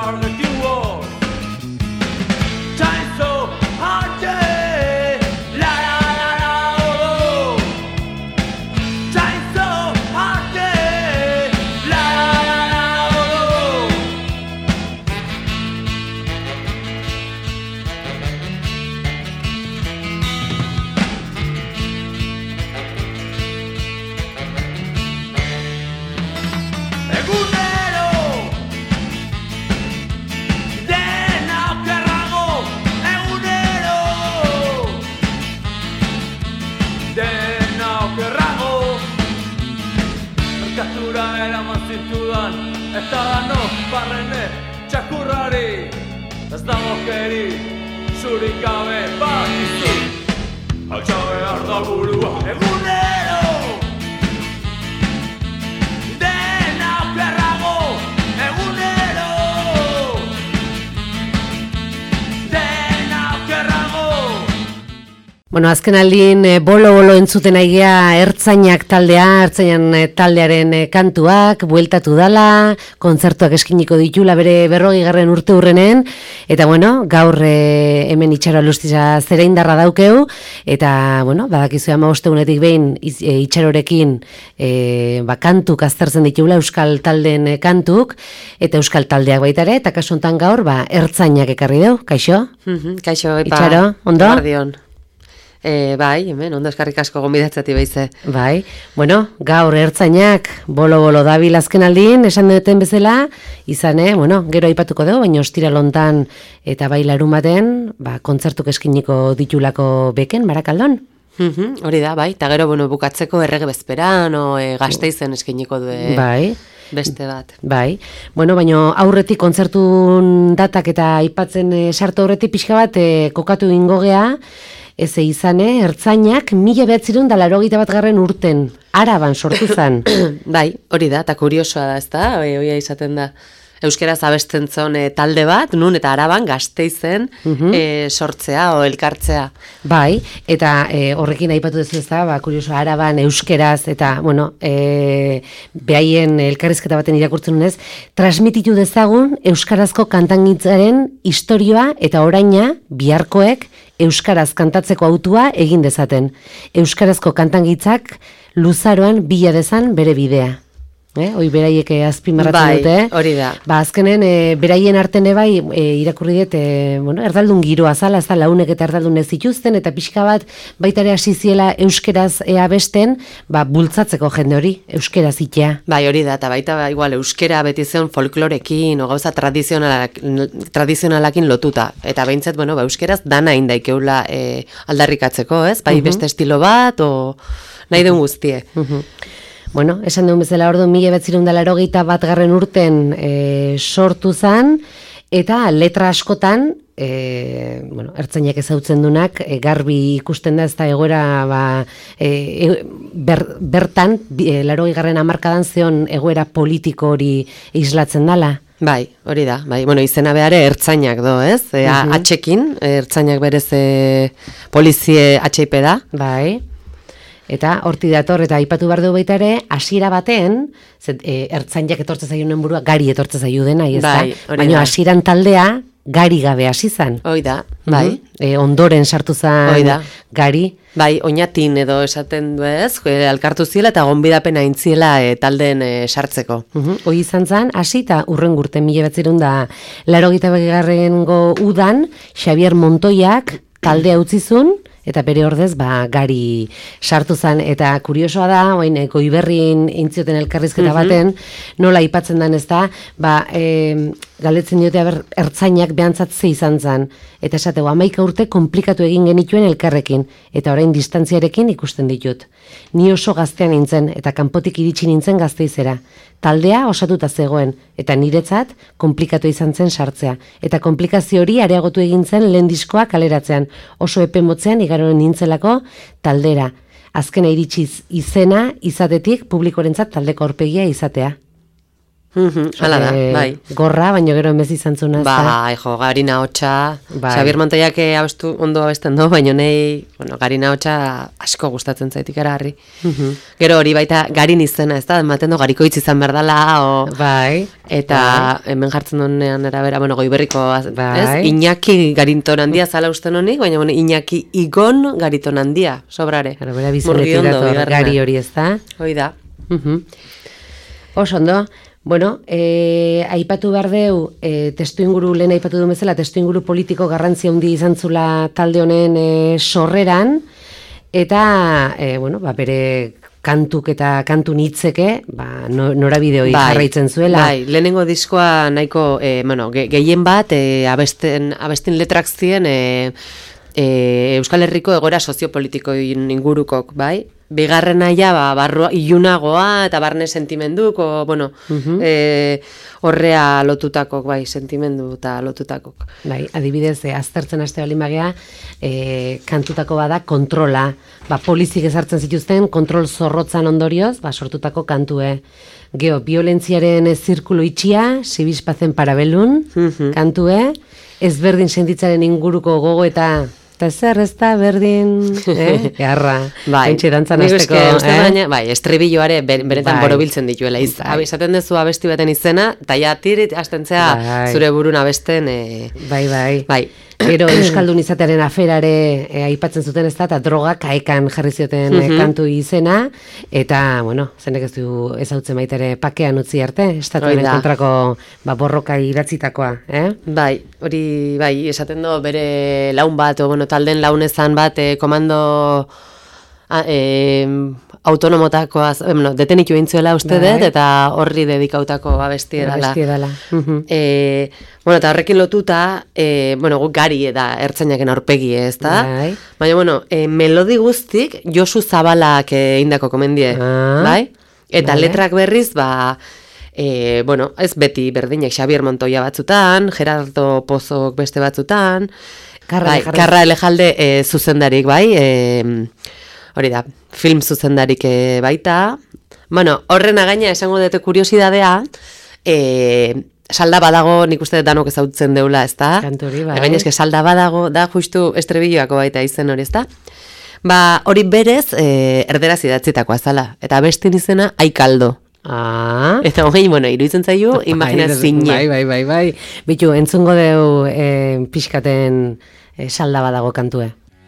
are the few walls. Trying so hard to la la la la oh. Trying so hard to la la la la oh. Egunero dena okerrago, egunero dena okerrago. Merkatura eraman zintudan, eta dano barrene txakurrari. Ez dago keri, zurik gabe bakizu, altxa behar da burua. Egunero dena okerrago, egunero dena okerrago. Bueno, azken aldin bolo-bolo entzuten aigea Ertzainak taldea, Ertzainan taldearen kantuak, bueltatu dala, kontzertuak eskiniko ditula bere 40. urte hurrenen, eta bueno, gaur hemen Itxaro Alustiza zera indarra daukeu, eta bueno, badakizu 15 egunetik behin Itxarorekin kantuk aztertzen ditugula Euskal taldeen kantuk, eta Euskal taldeak baita ere, eta kasu honetan gaur Ertzainak ekarri deu, kaixo? Kaixo, epa. Itxaro, ondo? Guardion. Bai, hemen, ondo eskarrik asko gonbidatzati beize. Bai, bueno, gaur Ertzainak bolo-bolo dabil azken aldin, esan duten bezala, izan, bueno, gero aipatuko dugu, baina ostiral hontan eta bai larumaten, kontzertuk eskiniko ditulako beken, Barakaldon. Hori da, bai, eta gero, bueno, bukatzeko errege bezperan, Gasteizen eskiniko du bai. Beste bat. Bai, bueno, baina aurretik kontzertun datak eta aipatzen sartu aurretik pixka bat kokatu ingogea, ez izan, Ertzainak 1981 urten, Araban sortu zen. Bai, hori da, eta kuriosoa da, ez da, hoia izaten da. Euskeraz abesten zon talde bat, nun eta Araban Gasteizen sortzea o elkartzea. Bai, eta horrekin aipatu duzu ez da, kurioso Araban euskeraz eta, bueno, behaien elkarrizketa baten irakurtzen nunez, transmititu dezagun euskarazko kantangitzaren historioa eta oraina biharkoek euskaraz kantatzeko autua egin dezaten. Euskarazko kantangitzak luzaroan bila dezan bere bidea. Hoi beraiek azpimarratzen dute. Bai, hori da. Azkenen, beraien arten bai, irakurri dut, bueno, erdaldun giroa zala, ez da launek eta erdaldun ez zituzten, eta pixka bat, baitare hasi ziela euskeraz abesten, bultzatzeko jende hori, euskaraz itea. Bai, hori da, eta baita, igual, euskera beti zen folklorekin, o gauza tradizionalakin lotuta. Eta behintzat, bueno, euskeraz dana indaikeula aldarrikatzeko, ez? Bai, beste estilo bat, o nahi duen guztie. Bueno, esan duen bezala ordu 1981 urten sortu zen, eta letra askotan, bueno, Ertzainak ezautzen dunak, garbi ikusten da ez da egoera bertan, 80. hamarkadan zeon egoera politiko hori islatzen dala. Bai, hori da. Bai, bueno, izena behare Ertzainak do, ez? Atxekin, Ertzainak berez polizie atxeipe da. Bai. Eta horti dator, eta aipatu behar du baita ere, hasiera baten, Ertzainak etortzen zaioen burua, gari etortzen zaio dena, ez da? Baina hasieran taldea, gari gabe hasi zan. Hoi da, bai. Ondoren sartu zan gari. Bai, oinatin edo esaten du ez, alkartu ziela eta gonbidapen aintziela taldeen sartzeko. Hoi izan zan, hasi eta urren gurten 1980 udan, Xavier Montoiak taldea utzizun, eta bere ordez, gari sartu zen, eta kuriosoa da, oin, Goiberrin intzioten elkarrizketa baten, nola aipatzen den ez da, galdetzen diote Ertzainak behantzat ze izan zen, eta esateko 11 urte komplikatu egin genituen elkarrekin, eta orain distantziarekin ikusten ditut. Ni oso gaztean nintzen, eta kanpotik iritsi nintzen Gasteizera. Taldea osatuta zegoen, eta niretzat komplikatu izan zen sartzea. Eta komplikazio hori areagotu egin zen lehen diskoa kaleratzean, oso epe motzean igaroen nintzelako taldera. Azkena iritsiz izena izatetik publikorentzat taldeko aurpegia izatea. Hala da, bai. Gorra, baina gero emez izan zuna. Bai, jo, Garina Hotxa, Xabier Montoiak ondo abesten du, baina nei, Garina Hotxa asko gustatzen zaitik harri. Gero hori baita Garin izena, ez da, ematen du Garikoitz izan berdala, bai. Eta hemen jartzen duenean erabera, Goiberriko, ez? Iñaki Garinton handia zala usten honik, baina Iñaki Igon Gariton handia, sobrare. Bera bizonetik dator Gari hori, ez da? Hoi da. Oso ondo. Bueno, aipatu behar deu, testu inguru, lehen aipatu du bezala, testu inguru politiko garrantzia handi izan zula talde honen sorreran, eta, bere kantuk eta kantun hitzeke, norabide hori jarraitzen zuela. Bai, lehenengo diskoa nahiko, gehien bat, abesten letrak ziren, Euskal Herriko egoera soziopolitikoin ingurukok, bai? Bigarrena barrua ilunagoa eta barne sentimenduko, horrea lotutakok, bai, sentimendu eta lotutakok. Bai, adibidez, aztertzen haste baldin bagea, kantutako bada kontrola, polizik ezartzen zituzten, kontrol zorrotzan ondorioz, sortutako kantue. Geo, violentziaren zirkulu itxia, sibispazen parabelun, kantue, ezberdin sentitzaren inguruko gogo eta zer ez da berdin, garra, entxe dantzan azteko. Bai, estribilloare benetan borobiltzen dituela. Esaten dezu abesti baten izena, eta ja tirit astentzea zure burun abesten. Bai. Gero Euskaldun izatearen aferare aipatzen zuten ez da, eta droga kaekan jarri zioten kantu izena, eta, zenek ez du ezautzen baitere pakean utzi arte, estatuaren kontrako borroka idatzitakoa, Bai, hori, esaten du bere laun bat, talden launezan bat, komando autonomotakoa, detenitu egintzuela uste dut, eta horri dedikautako abesti edala. Eta horrekin lotuta, guk Gari da ertzainaken aurpegi, ez da? Baina, melodi guztik Josu Zabalak indako komendie, bai? Eta letrak berriz, ez beti berdinak Xabier Montoia batzutan, Gerardo Pozok beste batzutan, Karra Elejalde zuzendarik, bai? Hori da, film zuzendarik baita. Horren againa esango dute kuriosidadea, salda badago, nik uste danok ezautzen deula, ez da? Kanturi, bai. Gaina eske salda badago, da justu estribilloako baita izen hori, ez da? Hori berez, erderaz idatzitakoa zala. Eta bestin izena, Aikaldo. Eta hori, iruditzen zaiu, imaginazine. Bai. Bitu, entzungo deu pixkaten salda badago kantue.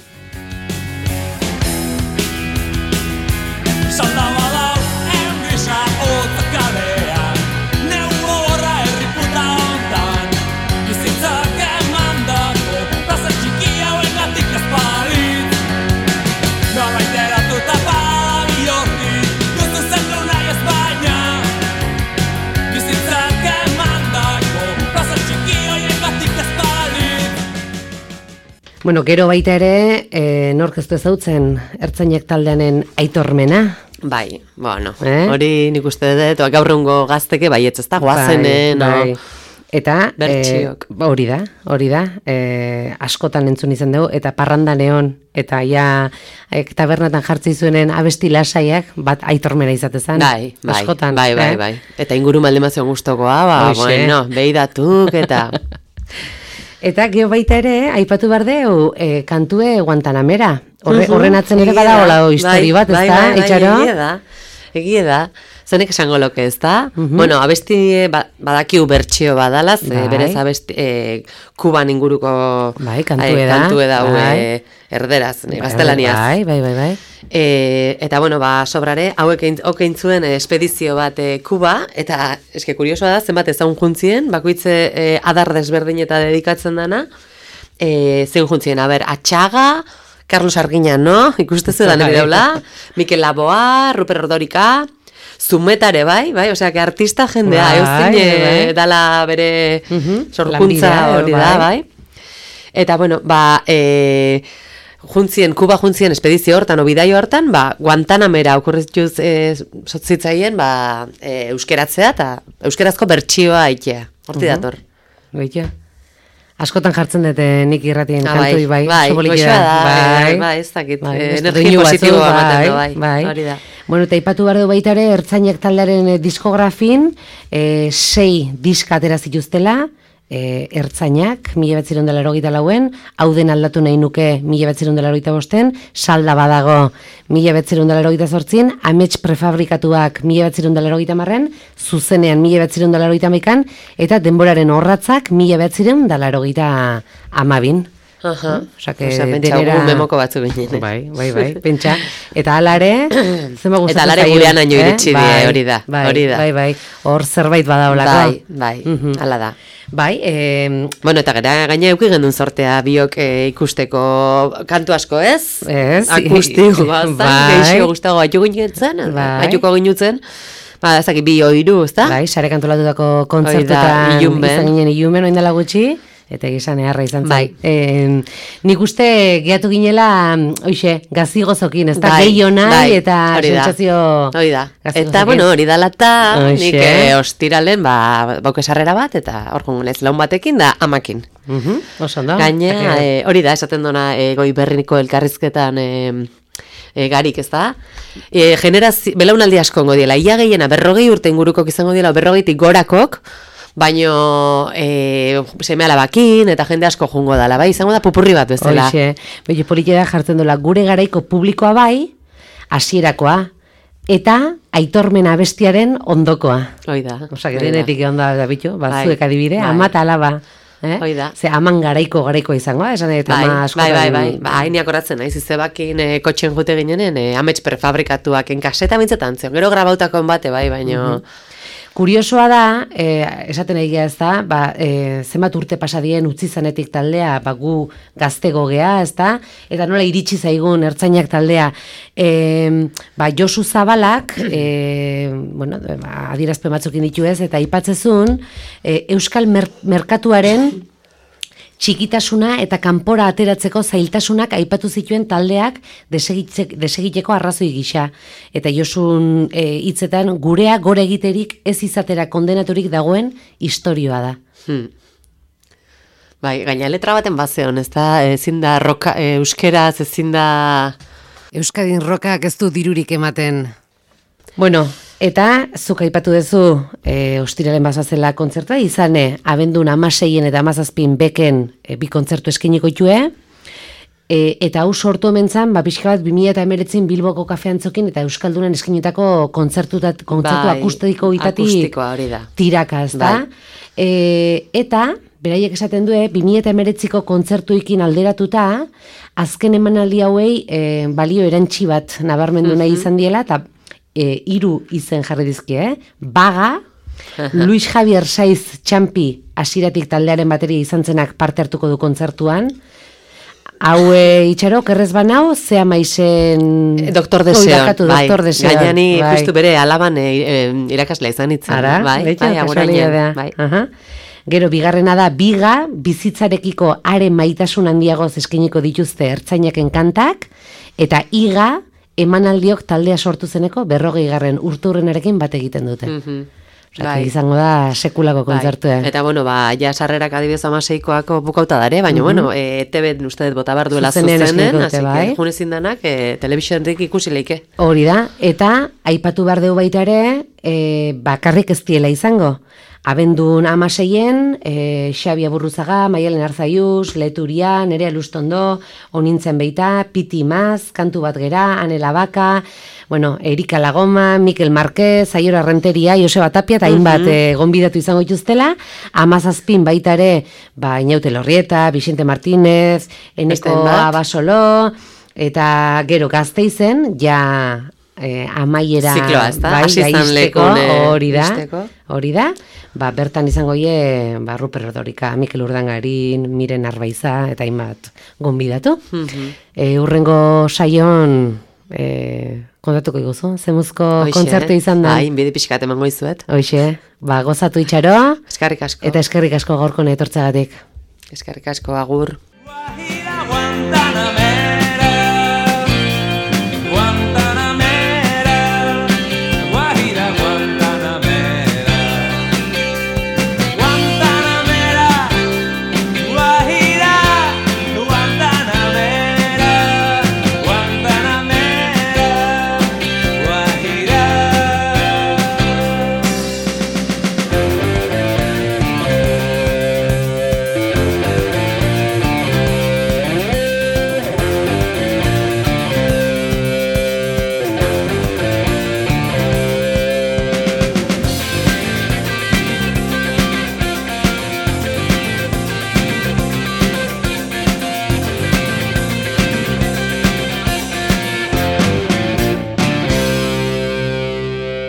Gero baita ere, nork ez du ezautzen ertzainak taldeanen Aitormena? Bai, hori nik uste dut, gaurrungo gazteke baietz ez da, guazenen, eta hori da, askotan entzun izan dugu, eta parranda neon, eta tabernatan jartzi zuenen abesti lasaiak, bat Aitormena izatezan, askotan. Bai, eta inguru maldemazion guztokoa, behidatuk, eta... Eta geho baita ere, aipatu behar deu, kantue Guantanamera. Horren atzen ere bada hola histori bat, ez da, Itxaro? Egie da. Zenek esango loke, ez da? Abesti badakiu bertxio badalaz, berez abesti Kuban inguruko kantue da, erderaz, gaztelaniaz. Bai. Eta, sobrare, hauek okeintzuen espedizio bat Kuba, eta eske kuriosoa da, zenbat ezagun juntzien, bakoitze adar desberdin eta dedikatzen dana, zein juntzien, Atxaga, Carlos Arguiñan, no? Ikustezu da nire daula, Mikel Laboa, Ruper Ordorika, Zumetare, bai, osea, que artista jendea, euzin dala bere sorkuntza hori da, bai. Eta, Kuba juntzien espedizio hortan, obidaio hortan, Guantanamera okurrituz sotzitzaien, euskeratzea eta euskerazko bertsioa aitea. Horti dator. Goitia. Askotan jartzen dute nik irratien kantoi, bai. Goxoa da, bai, ez dakit, energia positiboa ematen da, bai, hori da. Bueno, eta ipatu behar du baita ere, Ertzainak taldearen diskografin, 6 diska atera zituztela, Ertzainak, 1984, hau den aldatu nahi nuke 1985, salda badago 1988, amets prefabrikatuak 1980, zuzenean 1981, eta denboraren horratzak 1982. Osa, pentsa gu memoko batzu ginen. Bai, pentsa. Eta alare, zenba gustatu eta alare gurean aino iritsi die, hori da. Bai, hor zerbait badaolako. Bai, ala da. Bai, bueno, eta gaina euki gendun sortea biok ikusteko kantu asko, ez? Ez. Akustiko, geixo gustago baitu ginutzen. Ez dakit bi oiru, ezta? Bai, sare kantolatutako kontzertutan izan ginen ilumen, oindala gutxi. Eta egizan eharra izan zen. Nik uste gehatu ginela, gazi gozokin, ez da, gehiago nahi, eta sentsazio... Hori da. Eta, hori da lata, nik ostiralen, baukesarrera bat, eta hor gongunez, laun batekin da amakin. Gaine, hori da, esaten dona Goi Berriniko elkarrizketan... garik, ez da? Belaunaldi asko ongo diela, ia gehiena 40 urte ingurukok izango diela, 40tik gorakok, baino seme alabakin eta jende asko jungo dala, bai, izango da pupurri bat bezala. Hoxe, politia da jartzen dola, gure garaiko publikoa bai, hasierakoa, eta Aitormen Abestiaren ondokoa. Hoi da. Osa, gerenetik onda da bitu, zuek adibide, ama eta alaba. Hoi da. Ze aman garaikoa izangoa, esan eta ama asko. Bai, hainiak oratzen, naiz izebakin kotxen jute ginenen, amets prefabrikatuak enkaseta mintzetan zion, gero grabautako bate, bai, baino... Kuriosoa da, esaten egia ez da, zenbat urte pasadien utzi zanetik taldea, gu gaztego gea, ez da, eta nola iritsi zaigun Ertzainak taldea, Josu Zabalak, adierazpen batzukin ditu ez, eta aipatzezun, Euskal Merkatuaren txikitasuna eta kanpora ateratzeko zailtasunak aipatu zituen taldeak desegiteko arrazoi gisa. Eta Josun hitzetan gurea gore egiterik ez izatera kondenaturik dagoen istorioa da. Bai, gaina letra baten bazeon, ez da, ezin da roka, euskeraz, ezin da... Euskadin rokak ez du dirurik ematen. Bueno, eta zuk aipatu duzu ostiralen bazazela kontzertua, izane abendun 16 eta 17 beken bi kontzertu eskeniko itue, eta hau sortu omentzan, pixka bat 2019 Bilboko kafeantzokin eta Euskaldunan eskenetako kontzertu akustiko itatik tiraka, ez da? Eta, beraiek esaten du, 2019ko kontzertuikin alderatuta, azken emanaldi hauei balio erantsi bat nabarmendu nahi izan diela, eta 3 izen jarri dizkie, Baga, Luis Javier Saiz Txampi hasieratik taldearen bateria izan zenak parte hartuko du kontzertuan. Hau itxaro, kerrez banau, zea maizen... Doktor Deseon, bai. Gainani, justu bere alaban irakaslea izan itzen. Ara, bai. Gero, bigarrena da, Biga, bizitzarekiko are maitasun handiagoz eskeniko dituzte Ertzainaken kantak, eta Iga, emanaldiok taldea sortu zeneko 40. urturrenarekin bat egiten dute. Izango da sekulako kontzertua. Eta ja sarrerak adibidez 16koako bukauta dare, baina ETV ustedet bota behar duela zuzenen, así que junezin danak telebisionetik ikusi leike. Hori da, eta aipatu behar dugu baita ere, bakarrik ez diela izango. Abendun 16en, Xabi Aburruzaga, Maialen Arzaiuz, Leturia, Nerea Lustondo, Onintzen Beita, Piti Maz, Kantu bat gera, Anela Baka, Erika Lagoma, Mikel Marquez, Aiora Renteria, Joseba Tapia, eta hainbat gonbidatu izango dituztela, 17 baita ere, Inaute Lorrieta, Vicente Martínez, Eneko Abasolo, eta gero Gasteizen, ja... amaiera zikloa, ez da? Hori da, bertan izango Ruper Ordorika, Mikel Urdangarin, Miren Arbaiza, eta hainbat gonbidatu. Urrengo saion kontatuko iguzu, zemuzko kontzertu izan da. Bide pixkat emango izuet. Hoxe, gozatu itxaro. Eskerrik asko. Eta eskerrik asko gaurko etortzagatik. Eskerrik asko, agur.